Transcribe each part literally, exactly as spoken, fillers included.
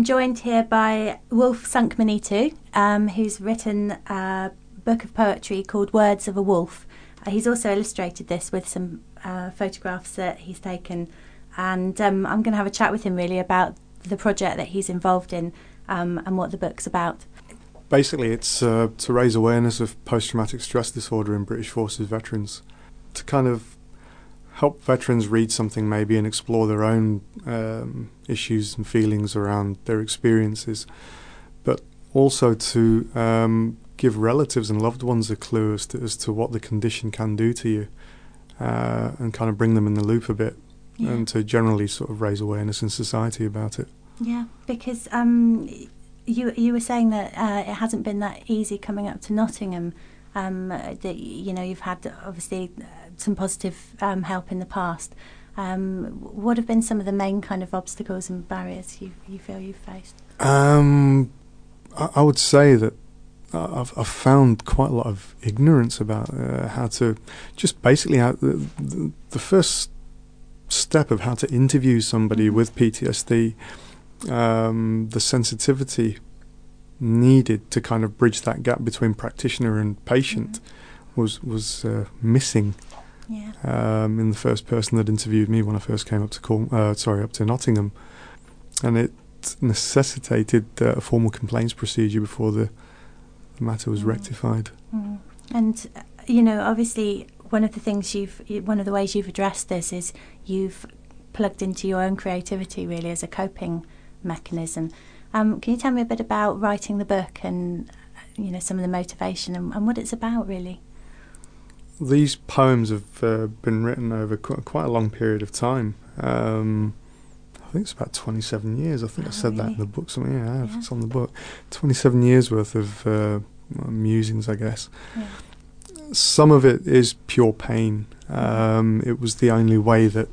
I'm joined here by Wolf Sunkmanitu, um, who's written a book of poetry called Words of a Wolf. Uh, he's also illustrated this with some uh, photographs that he's taken, and um, I'm going to have a chat with him really about the project that he's involved in um, and what the book's about. Basically, it's uh, to raise awareness of post-traumatic stress disorder in British Forces veterans, to kind of help veterans read something maybe and explore their own um, issues and feelings around their experiences, but also to um, give relatives and loved ones a clue as to, as to what the condition can do to you, uh, and kind of bring them in the loop a bit, yeah. and to generally sort of raise awareness in society about it. Yeah, because um, you you were saying that uh, it hasn't been that easy coming up to Nottingham. Um, that you know you've had obviously some positive um, help in the past. Um, what have been some of the main kind of obstacles and barriers you you feel you've faced? Um, I, I would say that I've, I've found quite a lot of ignorance about uh, how to just basically how the, the, the first step of how to interview somebody mm-hmm. with P T S D, um, the sensitivity needed to kind of bridge that gap between practitioner and patient mm-hmm. was was uh, missing. Yeah. Um, in the first person that interviewed me when I first came up to call, uh, sorry, up to Nottingham, and it necessitated uh, a formal complaints procedure before the, the matter was mm. rectified. Mm. And uh, you know, obviously, one of the things you've, one of the ways you've addressed this is you've plugged into your own creativity really as a coping mechanism. Um, can you tell me a bit about writing the book and you know some of the motivation and, and what it's about really? These poems have uh, been written over qu- quite a long period of time. Um, I think it's about twenty-seven years. I think oh, I said really? that in the book. Something, yeah, I have. Yeah. It's on the book. twenty-seven years worth of uh, musings, I guess. Yeah. Some of it is pure pain. Um, it was the only way that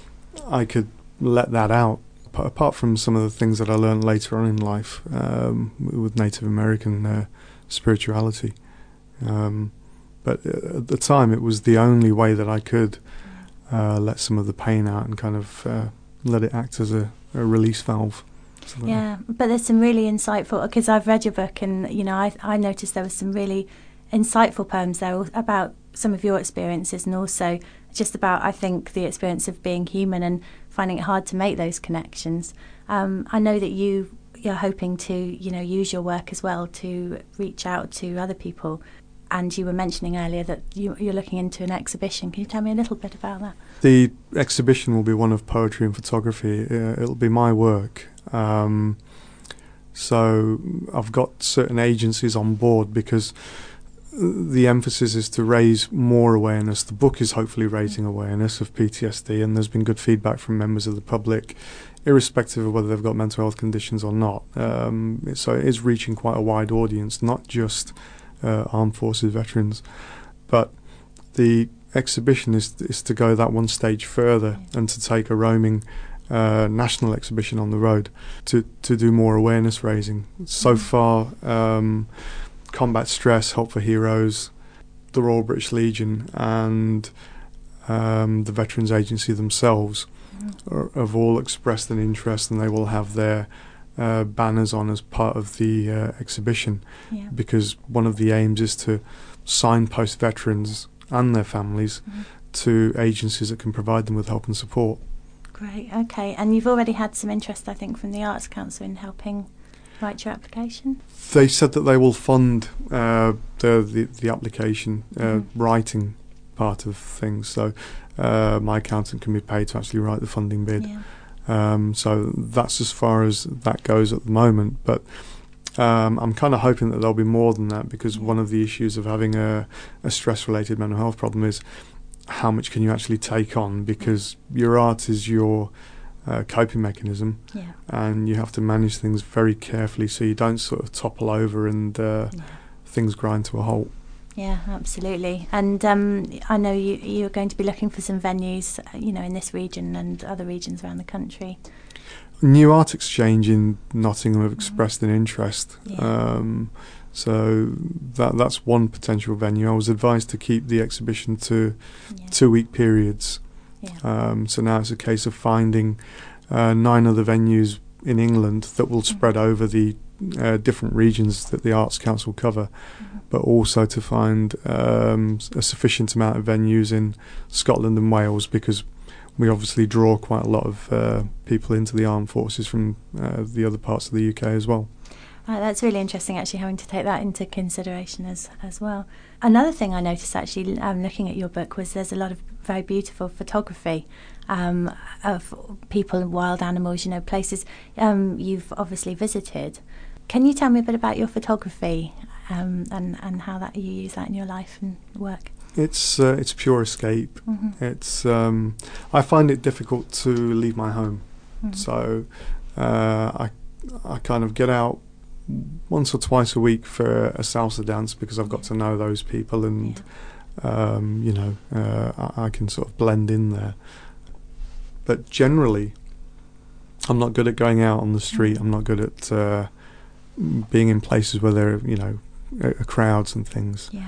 I could let that out. P- apart from some of the things that I learned later on in life um, with Native American uh, spirituality. Um, But at the time, it was the only way that I could uh, let some of the pain out and kind of uh, let it act as a, a release valve. So yeah, but there's some really insightful, because I've read your book and, you know, I, I noticed there was some really insightful poems there about some of your experiences and also just about, I think, the experience of being human and finding it hard to make those connections. Um, I know that you, you're hoping to, you know, use your work as well to reach out to other people. And you were mentioning earlier that you, you're looking into an exhibition. Can you tell me a little bit about that? The exhibition will be one of poetry and photography. Uh, it'll be my work. Um, so I've got certain agencies on board because the emphasis is to raise more awareness. The book is hopefully raising awareness of P T S D, and there's been good feedback from members of the public, irrespective of whether they've got mental health conditions or not. Um, so it is reaching quite a wide audience, not just Uh, armed forces veterans, but the exhibition is is to go that one stage further yeah. and to take a roaming uh, national exhibition on the road to to do more awareness raising. So mm. far, um, Combat Stress, Help for Heroes, the Royal British Legion, and um, the Veterans Agency themselves mm. are, have all expressed an interest, and they will have their Uh, banners on as part of the uh, exhibition yeah. because one of the aims is to signpost veterans and their families mm-hmm. to agencies that can provide them with help and support. Great, okay. And you've already had some interest, I think, from the Arts Council in helping write your application? They said that they will fund uh, the, the, the application uh, mm-hmm. writing part of things, so uh, my accountant can be paid to actually write the funding bid. Yeah. Um, so that's as far as that goes at the moment, but um, I'm kind of hoping that there'll be more than that, because one of the issues of having a, a stress-related mental health problem is how much can you actually take on, because your art is your uh, coping mechanism, yeah. and you have to manage things very carefully so you don't sort of topple over and uh, yeah. things grind to a halt. Yeah, absolutely. And um, I know you, you're going to be looking for some venues, you know, in this region and other regions around the country. New Art Exchange in Nottingham have expressed mm. an interest. Yeah. Um, so that that's one potential venue. I was advised to keep the exhibition to yeah. two-week periods. Yeah. Um, so now it's a case of finding uh, nine other venues in England that will spread over the uh, different regions that the Arts Council cover, mm-hmm. but also to find um, a sufficient amount of venues in Scotland and Wales, because we obviously draw quite a lot of uh, people into the armed forces from uh, the other parts of the U K as well. Uh, that's really interesting, actually, having to take that into consideration as as well. Another thing I noticed, actually, um, looking at your book, was there's a lot of very beautiful photography um, of people and wild animals, you know, places um, you've obviously visited. Can you tell me a bit about your photography um, and, and how that you use that in your life and work? It's uh, it's pure escape. Mm-hmm. It's um, I find it difficult to leave my home, mm-hmm. so uh, I I kind of get out once or twice a week for a salsa dance, because I've got to know those people, and yeah. um, you know uh, I, I can sort of blend in there. But generally, I'm not good at going out on the street. Mm-hmm. I'm not good at uh, being in places where there are, you know, uh, crowds and things. Yeah.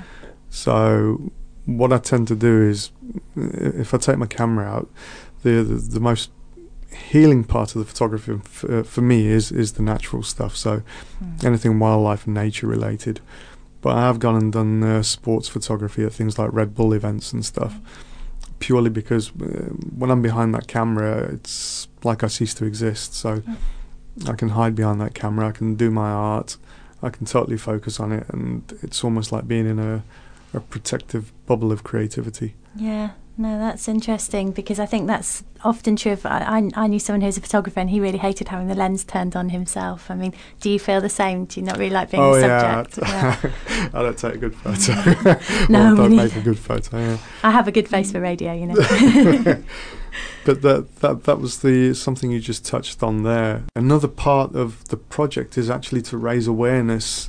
So what I tend to do is, if I take my camera out, the the, the most healing part of the photography f- uh, for me is is the natural stuff. So mm. anything wildlife and nature related. But I have gone and done uh, sports photography at things like Red Bull events and stuff, mm. purely because uh, when I'm behind that camera, it's like I cease to exist. So mm. I can hide behind that camera. I can do my art. I can totally focus on it, and it's almost like being in a a protective bubble of creativity. Yeah, no, that's interesting, because I think that's often true of, I, I knew someone who's a photographer, and he really hated having the lens turned on himself. I mean, do you feel the same? Do you not really like being oh, the yeah, subject? Yeah, I don't take a good photo. No, or don't me make neither. a good photo, yeah. I have a good face for radio, you know. But that, that that was the something you just touched on there. Another part of the project is actually to raise awareness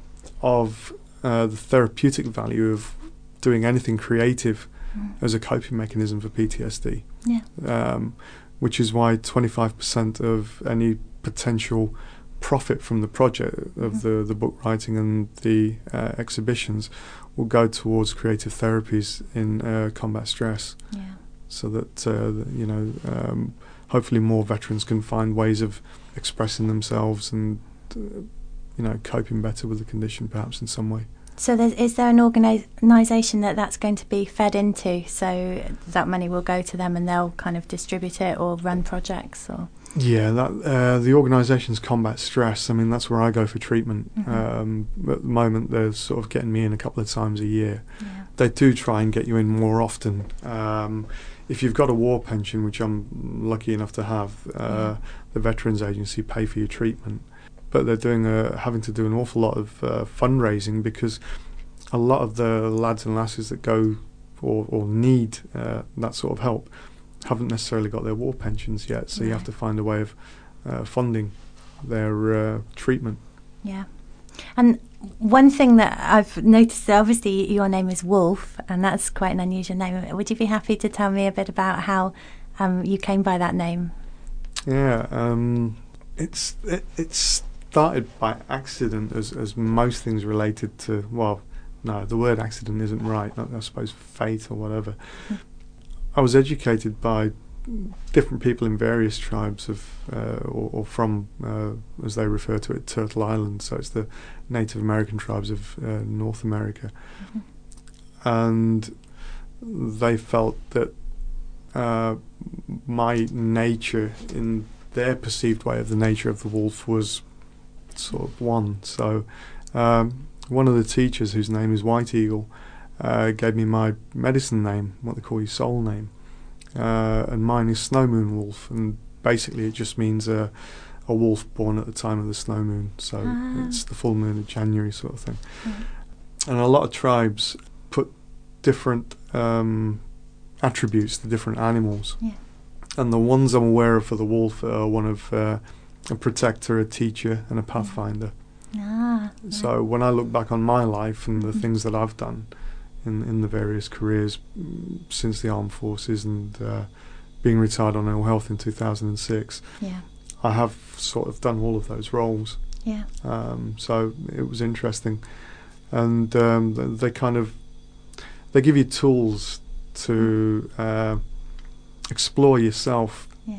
of uh, the therapeutic value of doing anything creative mm. as a coping mechanism for P T S D. Yeah. Um, which is why twenty-five percent of any potential profit from the project of mm. the, the book writing and the uh, exhibitions will go towards creative therapies in uh, combat stress. Yeah. So that, uh, you know, um, hopefully more veterans can find ways of expressing themselves and, uh, you know, coping better with the condition perhaps in some way. So there's, is there an organisation that that's going to be fed into, so that money will go to them and they'll kind of distribute it or run projects? Or Yeah, that uh, the organisation's Combat Stress. I mean, that's where I go for treatment. Mm-hmm. Um, at the moment, they're sort of getting me in a couple of times a year. Yeah. They do try and get you in more often. Um, if you've got a war pension, which I'm lucky enough to have, uh, yeah. the Veterans Agency pay for your treatment. But they're doing a, having to do an awful lot of uh, fundraising, because a lot of the lads and lasses that go or, or need uh, that sort of help haven't necessarily got their war pensions yet, so right. you have to find a way of uh, funding their uh, treatment. Yeah. And one thing that I've noticed, obviously your name is Wolf, and that's quite an unusual name. Would you be happy to tell me a bit about how um, you came by that name? Yeah, um, it's it, it's started by accident, as as most things related to, well, no, the word accident isn't right, not, I suppose fate or whatever. Mm. I was educated by different people in various tribes of, uh, or, or from, uh, as they refer to it, Turtle Island. So it's the Native American tribes of uh, North America. Mm-hmm. And they felt that uh, my nature, in their perceived way of the nature of the wolf, was sort of one. So um, one of the teachers, whose name is White Eagle, uh, gave me my medicine name, what they call your soul name. Uh, and mine is Snow Moon Wolf, and basically it just means a, a wolf born at the time of the snow moon, so ah. it's the full moon of January sort of thing. Mm. And a lot of tribes put different um, attributes to different animals, yeah. and the ones I'm aware of for the wolf are one of uh, a protector, a teacher, and a pathfinder. Ah, right. So when I look back on my life and the things that I've done in in the various careers mm, since the armed forces and uh, being retired on ill health in two thousand six, yeah. I have sort of done all of those roles. Yeah. Um, so it was interesting, and um, th- they kind of they give you tools to uh, explore yourself yeah.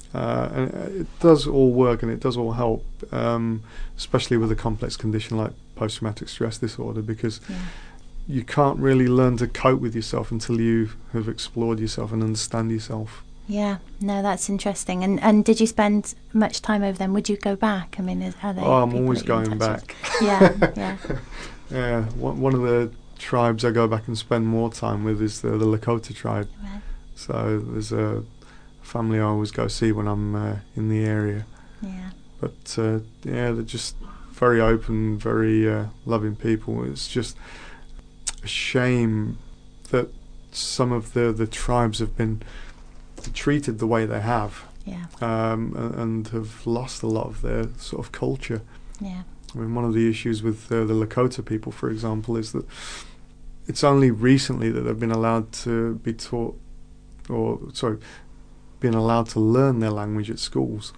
Uh, and it does all work and it does all help, um, especially with a complex condition like post-traumatic stress disorder, because Yeah. you can't really learn to cope with yourself until you have explored yourself and understand yourself. Yeah, no, that's interesting. And and did you spend much time over them? Would you go back? I mean, is, are they? Oh, I'm people always that you're in going touch with? back. Yeah, yeah. Yeah, one, one of the tribes I go back and spend more time with is the, the Lakota tribe. Right. So there's a family I always go see when I'm uh, in the area. Yeah. But uh, yeah, they're just very open, very uh, loving people. It's just a shame that some of the, the tribes have been treated the way they have, Yeah. um, and, and have lost a lot of their sort of culture. Yeah. I mean, one of the issues with uh, the Lakota people, for example, is that it's only recently that they've been allowed to be taught, or sorry, been allowed to learn their language at schools.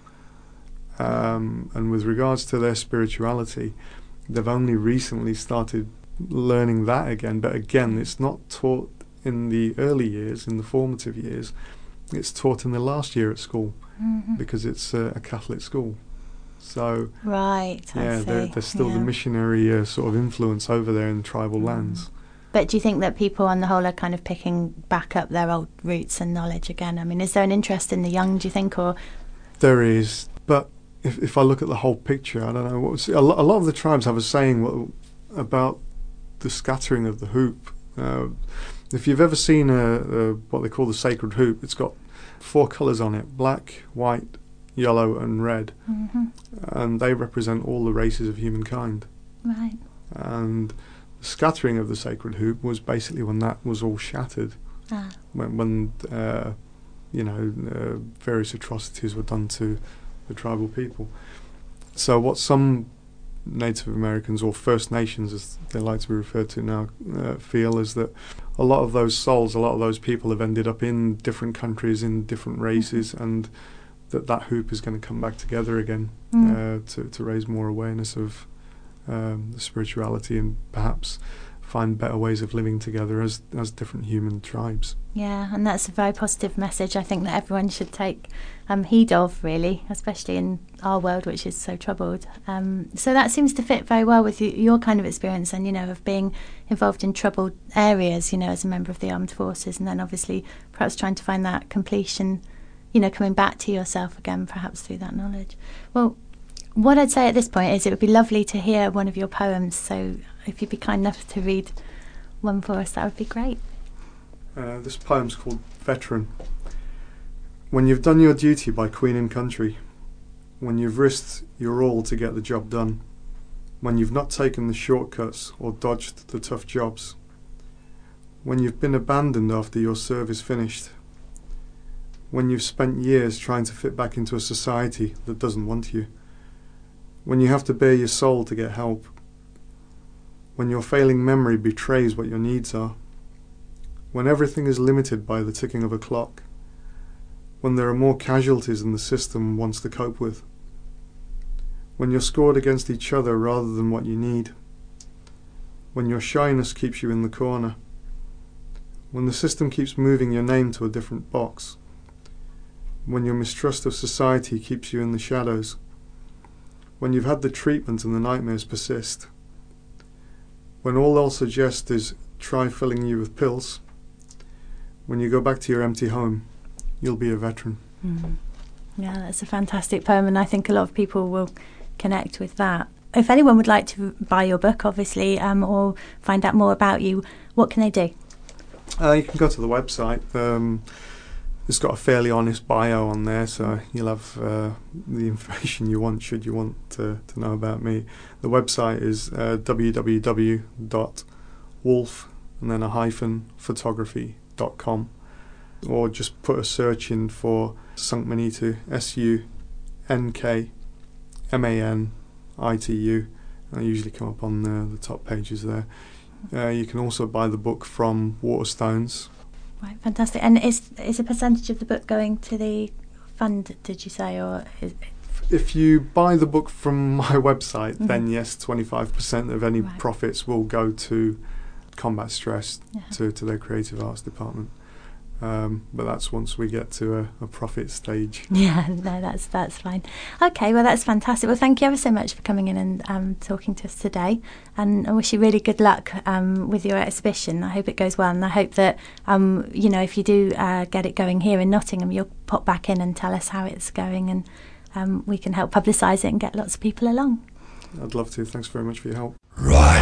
Um, and with regards to their spirituality, they've only recently started learning that again. But again, it's not taught in the early years, in the formative years. It's taught in the last year at school, Mm-hmm. because it's uh, a Catholic school. So Right. I yeah, see. there, there's still yeah. the missionary uh, sort of influence over there in tribal Mm. lands. But do you think that people on the whole are kind of picking back up their old roots and knowledge again? I mean, is there an interest in the young, do you think, or? There is, but if if I look at the whole picture, I don't know. What was, a, lo- a lot of the tribes have a saying what, about the scattering of the hoop. Uh, if you've ever seen a, a what they call the sacred hoop, it's got four colours on it: black, white, yellow, and red, Mm-hmm. and they represent all the races of humankind. Right. And the scattering of the sacred hoop was basically when that was all shattered, Ah. when, when uh, you know, uh, various atrocities were done to the tribal people. So what some Native Americans, or First Nations as they like to be referred to now, uh, feel is that a lot of those souls, a lot of those people have ended up in different countries, in different races, Mm-hmm. and that that hoop is going to come back together again, Mm. uh, to, to raise more awareness of um, the spirituality, and perhaps find better ways of living together as as different human tribes. Yeah, and that's a very positive message I think that everyone should take um, heed of, really, especially in our world, which is so troubled. Um, so that seems to fit very well with y- your kind of experience, and, you know, of being involved in troubled areas, you know, as a member of the armed forces, and then obviously perhaps trying to find that completion, you know, coming back to yourself again, perhaps through that knowledge. Well, what I'd say at this point is it would be lovely to hear one of your poems, so if you'd be kind enough to read one for us, that would be great. Uh, this poem's called Veteran. When you've done your duty by Queen and Country, when you've risked your all to get the job done, when you've not taken the shortcuts or dodged the tough jobs, when you've been abandoned after your service finished, when you've spent years trying to fit back into a society that doesn't want you, when you have to bare your soul to get help, when your failing memory betrays what your needs are, when everything is limited by the ticking of a clock, when there are more casualties than the system wants to cope with, when you're scored against each other rather than what you need, when your shyness keeps you in the corner, when the system keeps moving your name to a different box, when your mistrust of society keeps you in the shadows, when you've had the treatment and the nightmares persist, when all they'll suggest is try filling you with pills, when you go back to your empty home, you'll be a veteran. Mm. Yeah, that's a fantastic poem, and I think a lot of people will connect with that. If anyone would like to buy your book, obviously, um, or find out more about you, what can they do? Uh, you can go to the website. Um, it's got a fairly honest bio on there, so you'll have uh, the information you want should you want to, to know about me. The website is uh, w w w dot wolf and then a hyphen photography dot com, or just put a search in for Sunk Manitou, S U N K M A N I T U. I usually come up on the, the top pages there. Uh, you can also buy the book from Waterstones. Right, fantastic. And is is a percentage of the book going to the fund, did you say, or is If you buy the book from my website, Mhm. then yes, twenty-five percent of any Right. profits will go to Combat Stress, Yeah. to, to their creative arts department. Um, but that's once we get to a, a profit stage. Yeah, no, that's that's fine. Okay, well, that's fantastic. Well, thank you ever so much for coming in and um, talking to us today. And I wish you really good luck um, with your exhibition. I hope it goes well, and I hope that um, you know, if you do uh, get it going here in Nottingham, you'll pop back in and tell us how it's going, and um, we can help publicise it and get lots of people along. I'd love to. Thanks very much for your help. Right.